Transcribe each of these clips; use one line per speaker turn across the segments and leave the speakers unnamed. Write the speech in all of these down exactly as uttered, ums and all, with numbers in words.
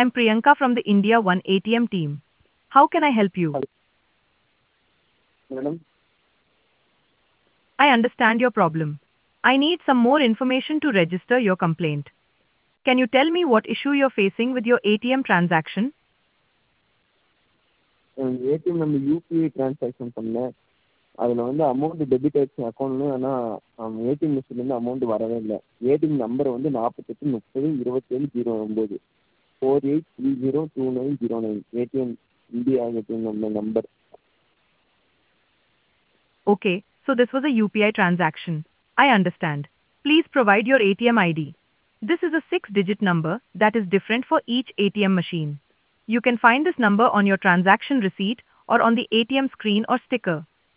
I'm Priyanka from the India One A T M team. How can I help you?
Madam,
I understand your problem. I need some more information to register your complaint. Can you tell me what issue you're facing with your A T M transaction?
எனக்கு ATM நம்ம UPI transaction பண்ணேன். அதில் வந்து amount debit ஆயிடுச்சு அக்கௌண்ட்னு. ஆனால் ATM மிஷின்லேருந்து amount வரவே இல்லை. ATM number வந்து நாற்பத்தெட்டு முப்பது இருபத்தேழு ஜீரோ ஒம்பது four eight three zero two nine zero nine ATM India ATM நம்ம number.
Okay, so this was a U P I transaction. I understand. Please provide your A T M I D. This is a six-digit number that is different for each A T M machine. You can find this number on your transaction receipt or on the A T M screen or sticker.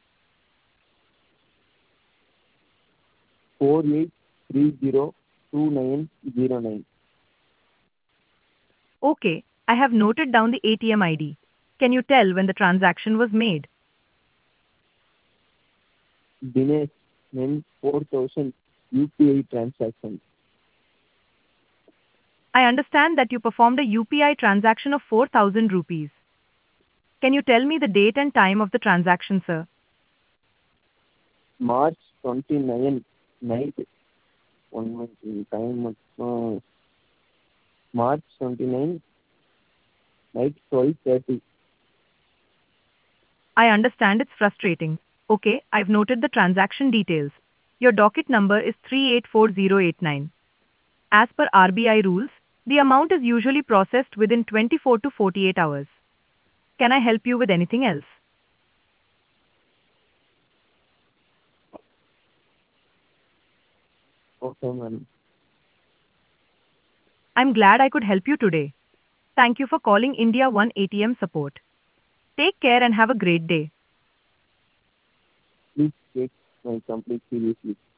Four eight three zero two nine zero nine.
Okay, I have noted down the A T M I D. Can you tell when the transaction was made?
Dinesh நென் four thousand UPI transaction.
I understand that you performed a U P I transaction of four thousand rupees. Can you tell me the date and time of the transaction, sir?
March twenty nine night one month time மட்டும். March twenty nine night twelve thirty.
I understand it's frustrating. Okay, I've noted the transaction details. Your docket number is three eight four zero eight nine. As per R B I rules, the amount is usually processed within twenty-four to forty-eight hours. Can I help you with anything else?
Okay ma'am.
I'm glad I could help you today. Thank you for calling India One A T M support. Take care and have a great day.
Please take my complaint seriously.